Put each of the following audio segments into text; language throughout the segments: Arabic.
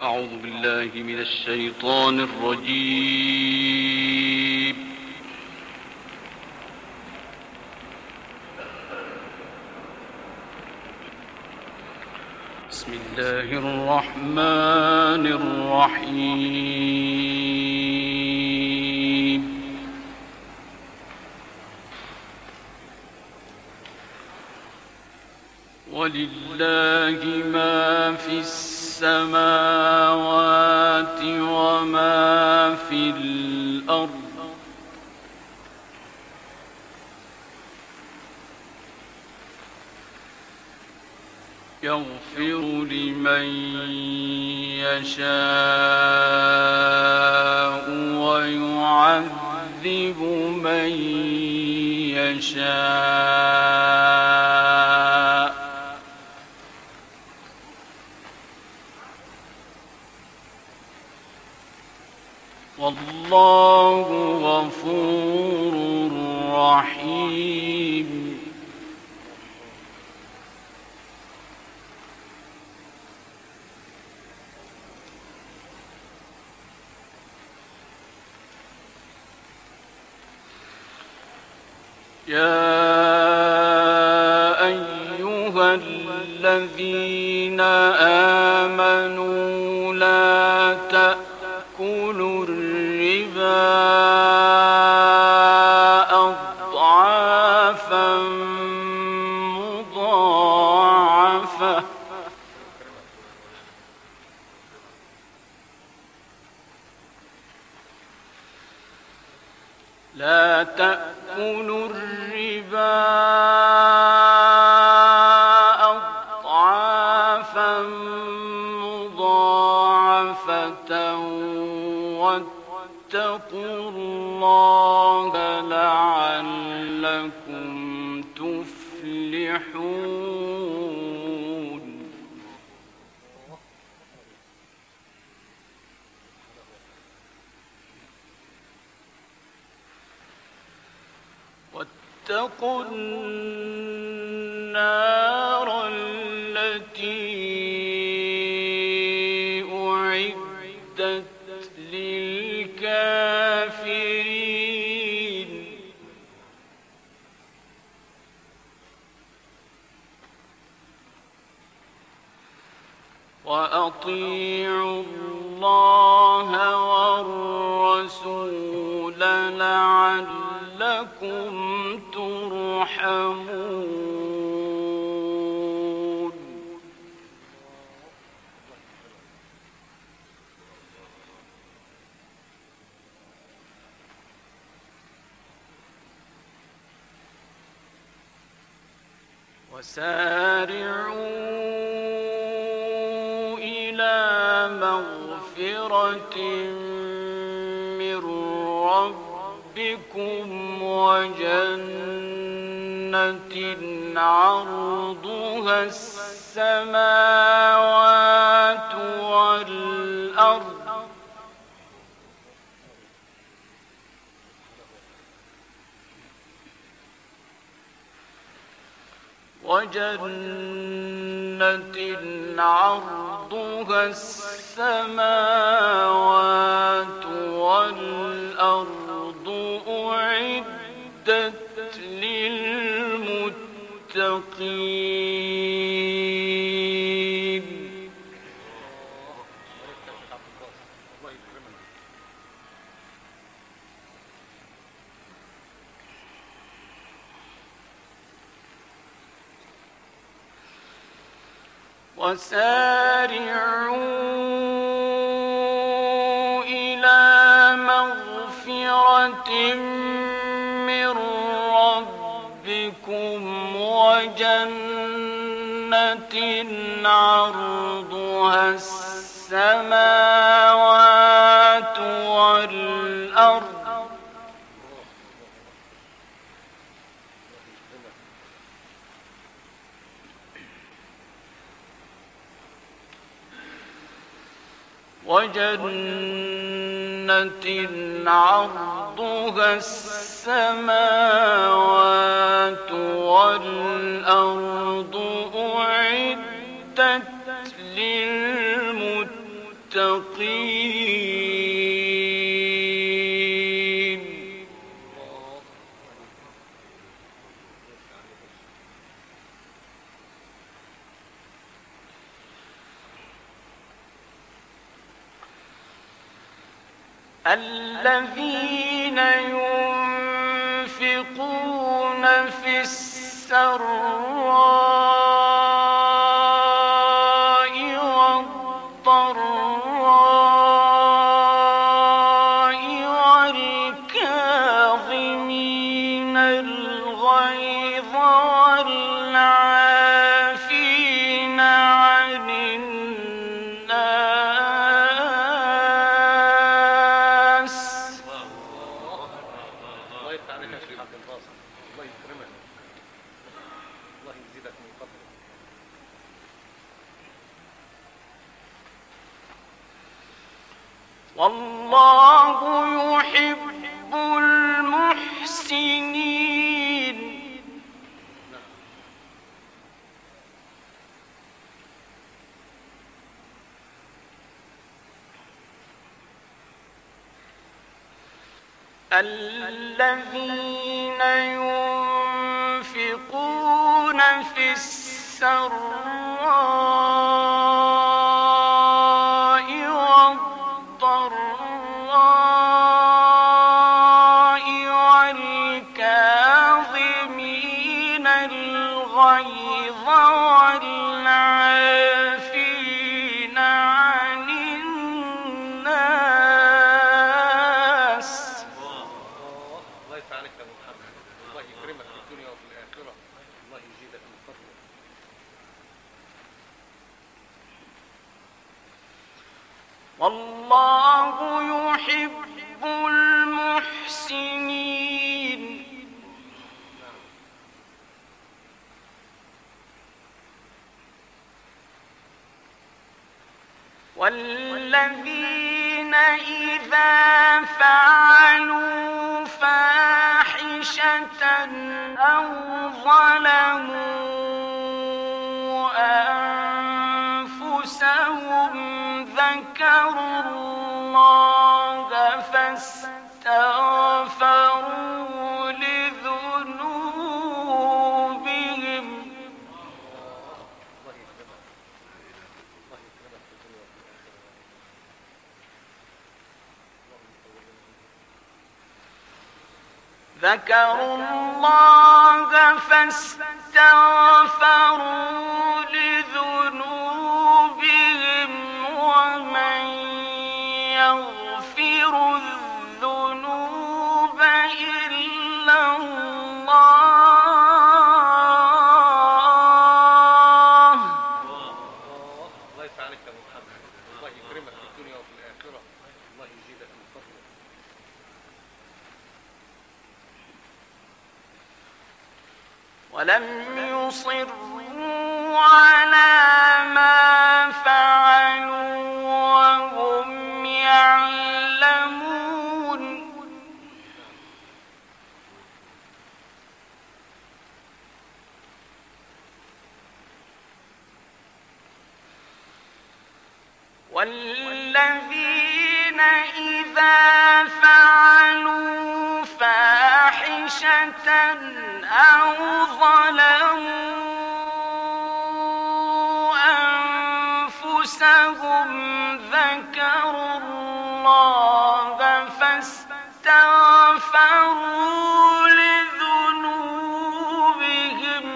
أعوذ بالله من الشيطان الرجيم. بسم الله الرحمن الرحيم. ولله ما في السماوات وما في الأرض يغفر لمن يشاء ويعذب من يشاء والله غفور رحيم. يا أيها الذين آمنوا لا تأكلوا الربا أضعافا مضاعفة واتقوا الله لعلكم تفلحون. واتقوا النار التي أعدت للكافرين وأطيعوا الله والرسول لعلكم ترحمون. وسارعوا إلى مغفرة من ربكم وجنة عرضها السماوات والأرض عرضها السماوات والأرض أعدت للمتقين. وسارعوا إلى مغفرة من ربكم وجنة عرضها السماوات والأرض عرضها السماوات والأرض أعدت للمتقين. الذين ينفقون في السراء والضراء والكاظمين الغيظ والعافين عن والله يحب المحسنين. الذين ينفقون في السراء والضراء والكاظمين الغيظ والعافين عن الناس. الله يسعدك يا محمد، الله يكرمك في الدنيا وفي الآخرة، الله يزيدك من فضله. والله يحب المحسنين. والذين إذا فعلوا فاحشة أو ظلموا أنفسهم ذكروا الله فاستغفروا لذنوبهم ومن يغفر الذنوب إلا الله. الله يسعدك يا محمد، الله يكرمك في الدنيا وفي الآخرة، الله يزيدك من فضله. ولم يصروا على ما فعلوا وهم يعلمون. والذين إذا فعلوا فاحشة أو ظلموا أنفسهم ذكروا الله فاستغفروا لذنوبهم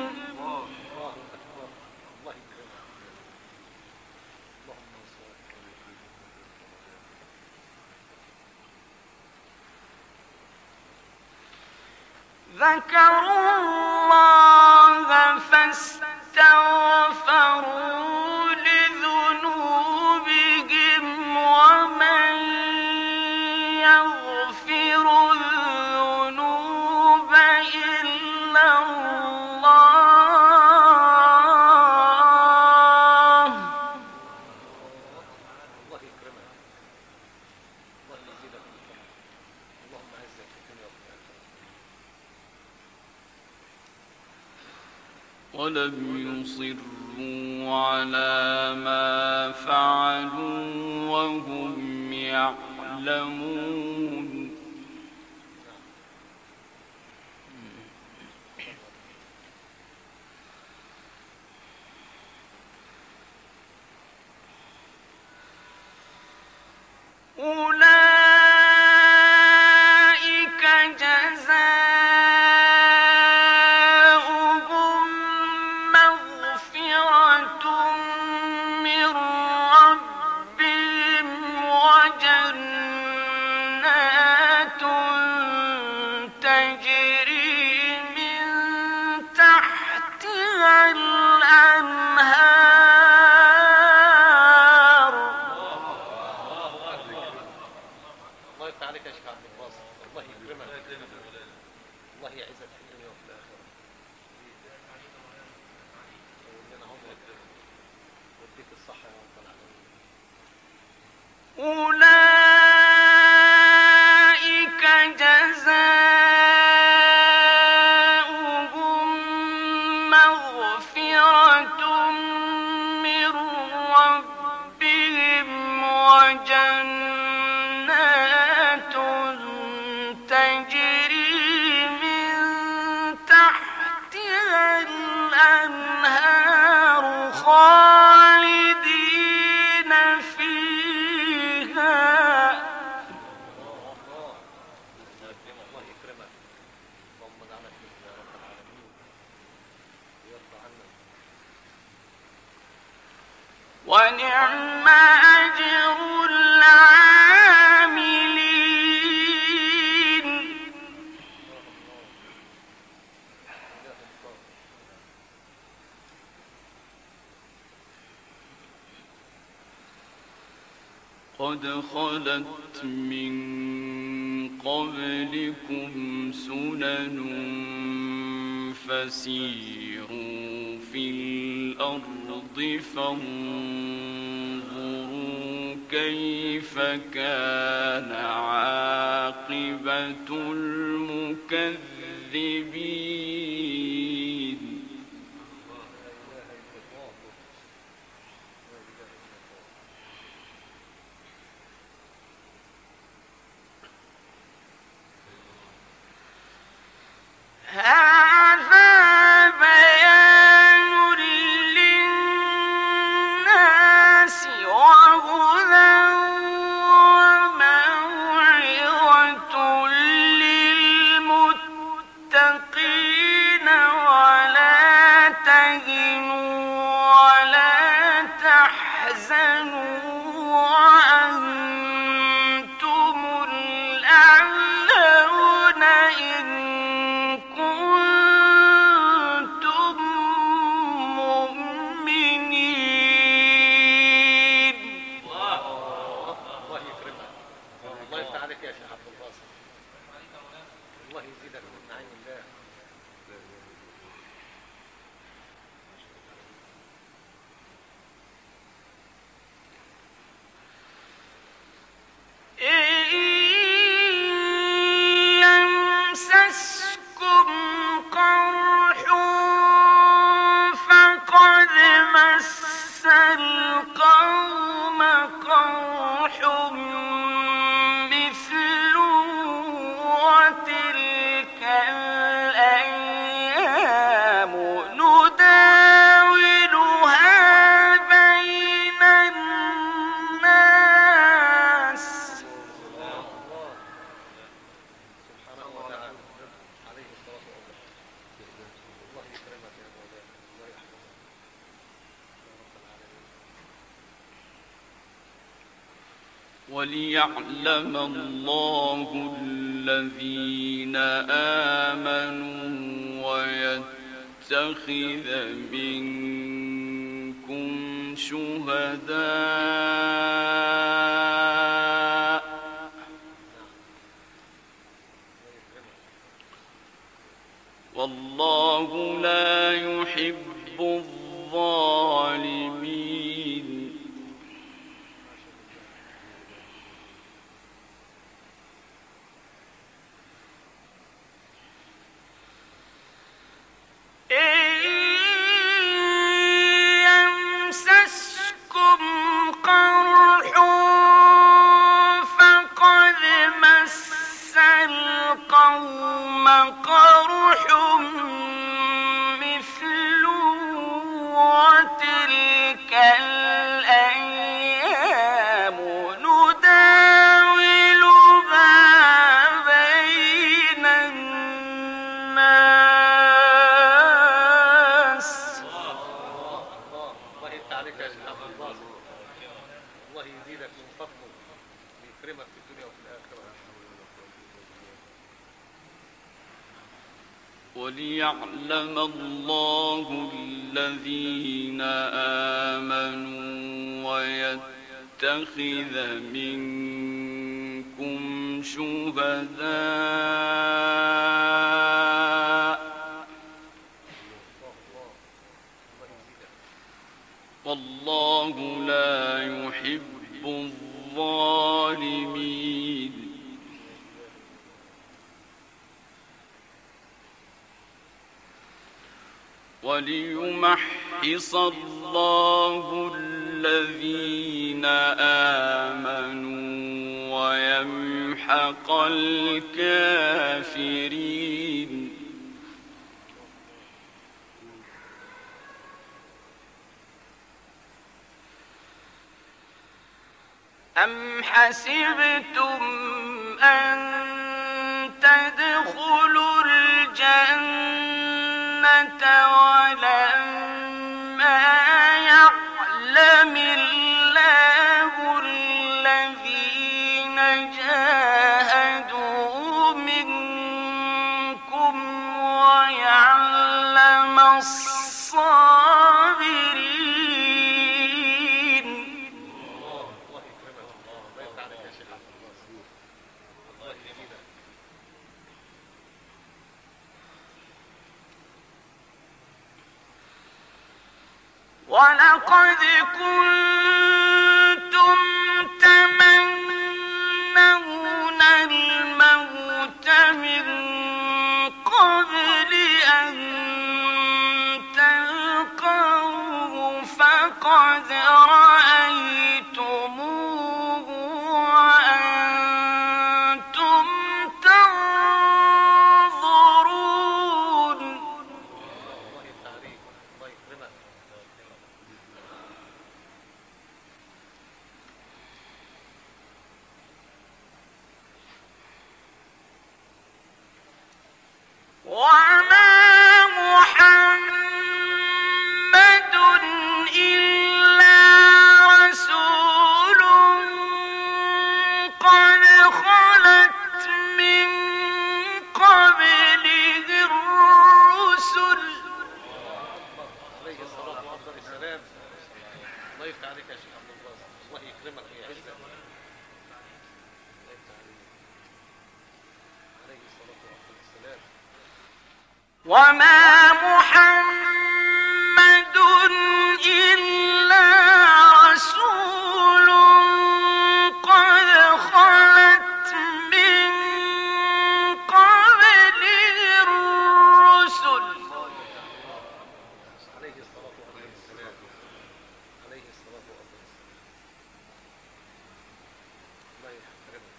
ومن يغفر الذنوب إلا الله. الله يكرمك، الله يزيدك من فضله، اللهم أعزك في الدنيا وفي الآخرة. ولم يصروا على ما فعلوا وهم يعلمون أولئك جزاؤهم مغفرة من ربهم وجنات تجري من تحتها الأنهار. الله يفتح عليك يا شيخ عبد الباسط، الله يكرمك، الله يعزك في الدنيا وفي الآخرة. ولنا هم وديك الصحة يا رب العالمين. أولئك جزاؤهم مغفرة من ربهم وجنات تجري من تحتها الأنهار خالدين فيها. الله يكرمك، اللهم اجعلك منهم يا رب العالمين ويرضى عنك. ونعم أجر العاملين. قد خلت من قبلكم سنن فسيروا في الأرض فانظروا كيف كان عاقبة المكذبين. هذا بيان للناس وهدى وموعظة للمتقين. ولا تهنوا ولا تحزنوا وأنتم الأعلون إن كنتم مؤمنين. الله يكرمك، الله يفتح عليك يا شيخ عبد الباسط، الله يزيدك من نعيم الله. يمسسكم قرح فقد مس القوم قرح مثله وتلك الأيام نداولها بين الناس. سبحانه وتعالى عليه الصلاة والسلام. الله يكرمك يا مولانا، الله يحفظك يا رب العالمين. وليعلم الله الذين آمنوا ويتخذ منكم شهداء والله لا يحب الظالمين. يمسسكم قرح الله يزيدك من فضله ويكرمك في الدنيا وفي الآخرة. وليعلم الله الذين آمنوا ويتخذ منكم شهداء والله لا يحب الظالمين. وليمحص الله الذين آمنوا ويمحق الكافرين. أم حسبتم أن تدخلوا الجنة ولما يعلم الله الذين جاهدوا منكم ويعلم الصابرين. الله يكرمك. الله يفتح عليك يا شيخ عبد الله. الله يزيدك. ولقد كنتم تمنون الموت من قبل أن تلقوه فقد رأيتموه وأنتم تنظرون. الله يفتح عليك. الله يكرمك. وما محمد إلا رسول قد خلت من قبله الرسل. عليه الصلاة وأفضل السلام. الله يفتح عليك يا شيخ عبد الله. الله يكرمك ويعزك. الله يفتح عليك. عليه الصلاة وأفضل السلام. وما محمد إلا رسول قد خلت من قبله الرسل. عليه الصلاة وأفضل السلام. عليه الصلاة وأفضل السلام. الله يكرمك.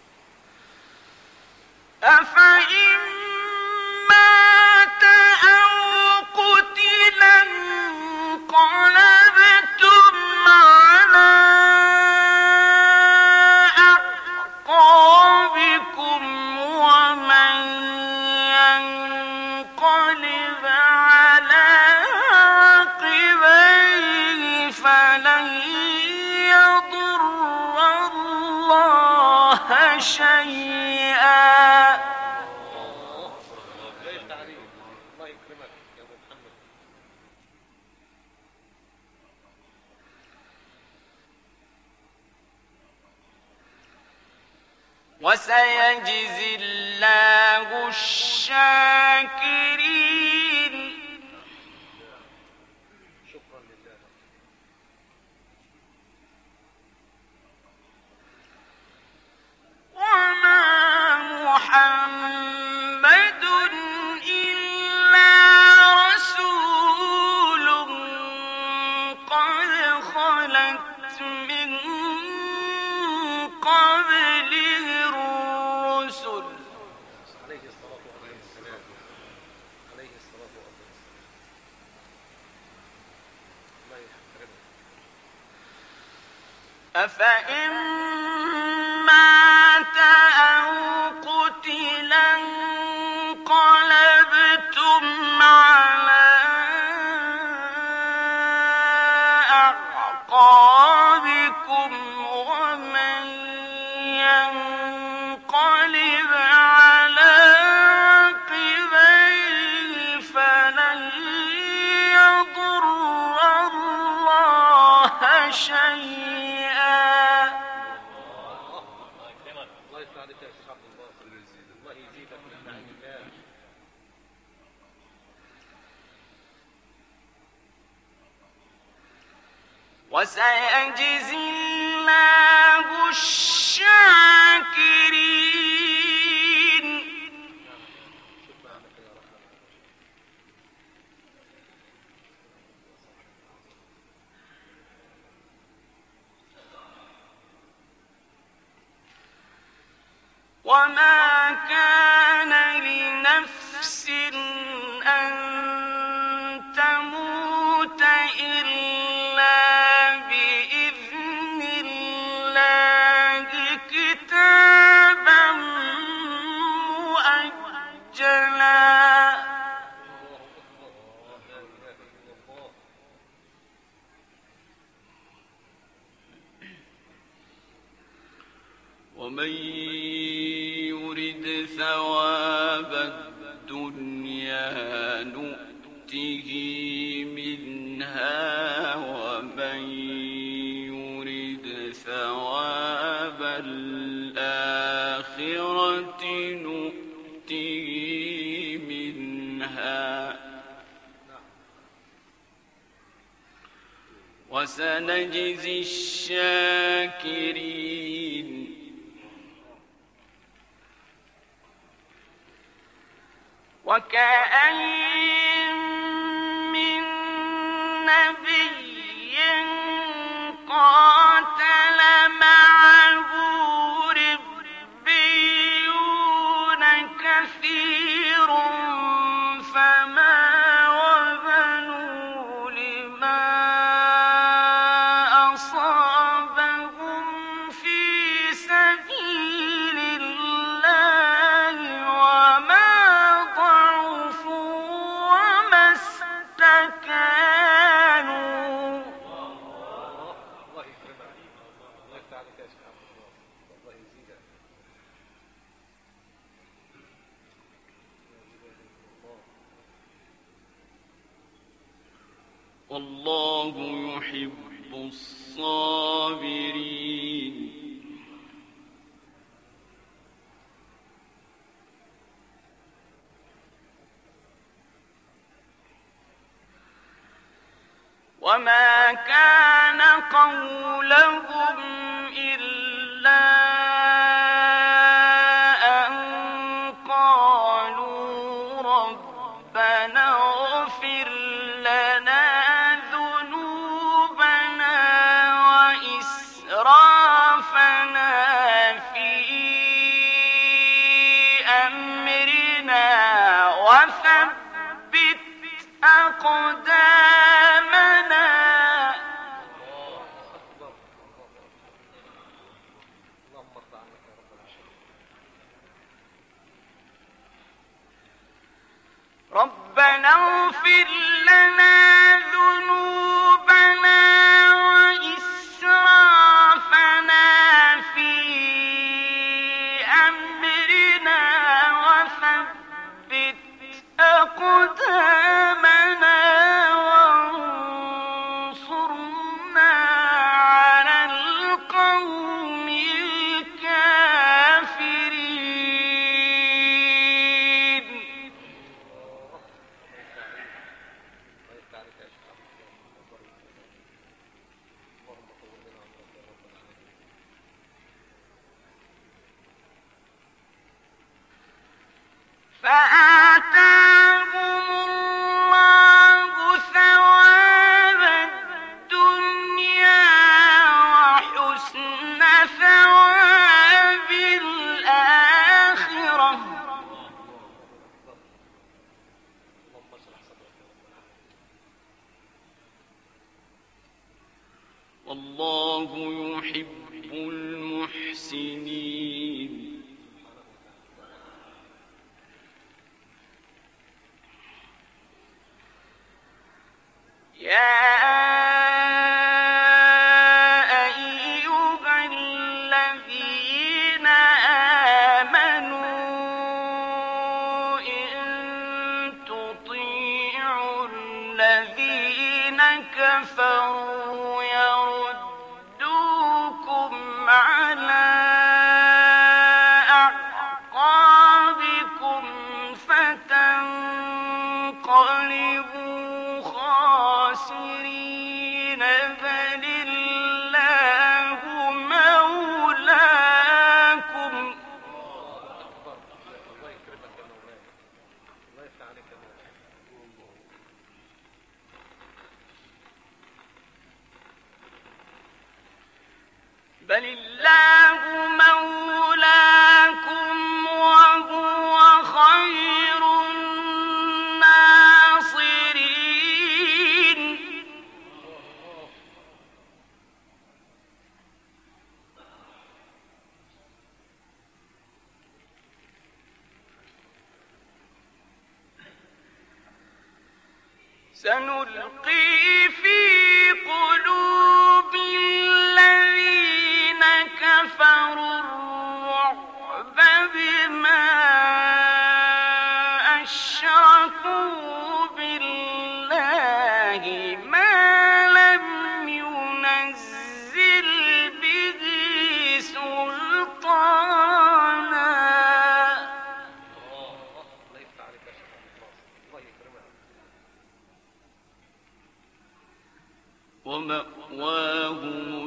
أفإن مات أو قتل انقلبتم على أعقابكم ومن ينقلب على عقبيه فلن يضر الله شيئا. الله يفتح عليك. الله يكرمك يا أبو محمد. وسيجزي الله الشاكرين. شكرا لله. وما محمد إلا رسول قد خلت من قبله الرسل. عليه الصلاة والسلام. عليه الصلاة والسلام. الله يكرمك. أفإن مات أو قتل انقلبتم على أعقابكم وسيجزي الله الشاكرين. وما كان لنفس أن تموت إلا بإذن الله كتابا مؤجلا. ومن يرد ثواب الدنيا نؤته منها ومن يرد ثواب الآخرة نؤته منها وسنجزي الشاكرين. وكأين من نبي قاتل معه ربيون كثير فما وهنوا لما أصابهم في سبيل الله وما ضعفوا وما استكانوا. الله يكرمك، الله يفتح عليك يا شيخ عبد الله، الله يزيدك. والله يحب الصابرين. وما كان قولهم إلا أن قالوا ربنا اغفر لنا ذنوبنا وإسرافنا في أمرنا وثبت أقدامنا. اللهم ارضى عنك يا رب العالمين. ربنا اغفر لنا ذنوبنا وإسرافنا في أمرنا وثبت أقدامنا وانصرنا على القوم الكافرين. الله يفتح عليك يا شيخ عبد الله، الله يزيدك. اللهم طول لنا عمرك يا رب العالمين. فآتاهم الله ثواب الدنيا وحسن ثواب الآخرة اللهم اشرح صدرك يا رب العالمين. والله يحب المحسنين. بل الله مولاكم وهو خير الناصرين سنلقي في قلوب الذين كفروا الرعب بما أشركوا بالله ما لم ينزل به سلطانا الله يفتح عليك يا شيخ عبد الناصر، الله يكرمك. ومأواهم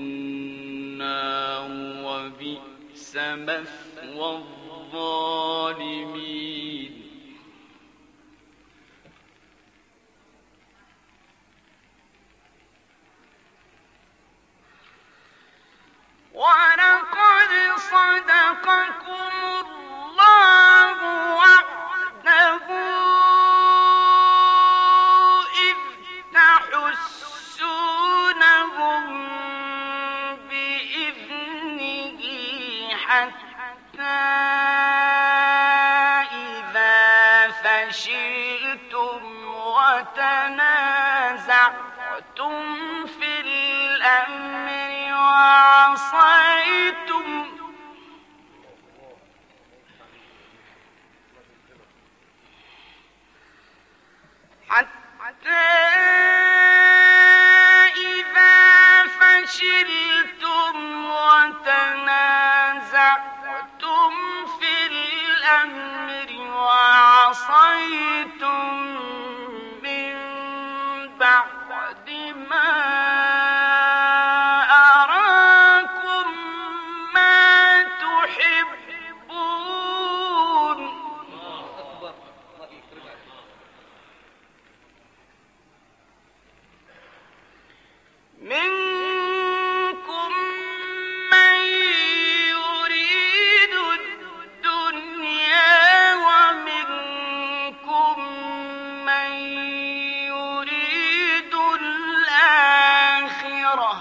النار وبئس مثوى الظالمين ولقد صدقكم الله وعده إذ تحسونهم بإذنه حتى إذا فشلتم وتنازعتم في الأمر وعصيتم حتى إذا فشلتم وتنازعتم في الأمر وعصيتم من بعد ما أراكم ما تحبون الله أكبر، الله يكرمك. منكم من يريد الدنيا ومنكم من يريد الآخرة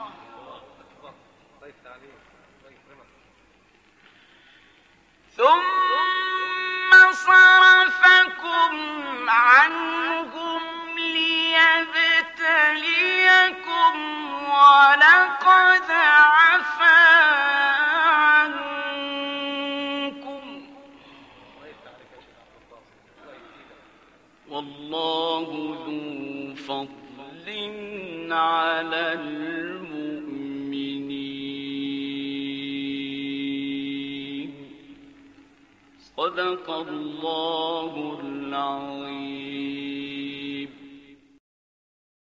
الله يفتح عليك، الله يكرمك. ثم صرفكم عنهم ليبتليكم ولقد عفا عنكم الله يفتح عليك يا شيخ عبد الناصر، الله يزيدك. والله ذو فضل على المؤمنين صدق الله العظيم.